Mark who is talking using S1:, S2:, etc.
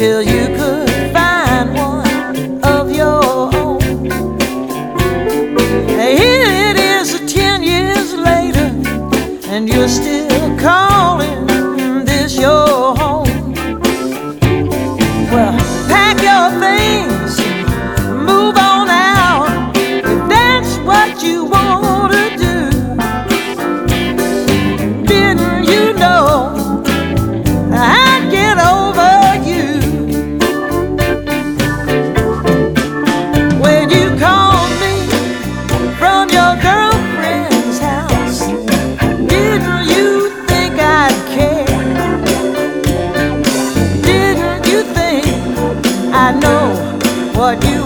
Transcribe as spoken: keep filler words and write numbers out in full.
S1: till you could find one of your own. Here it is, ten years later, and you're still calling this your home. Well, pack your things, move on out, if that's what you want to do. Didn't you know I'd get over you when you called me from your girlfriend's house? Didn't you think I'd care? Didn't you think I know what you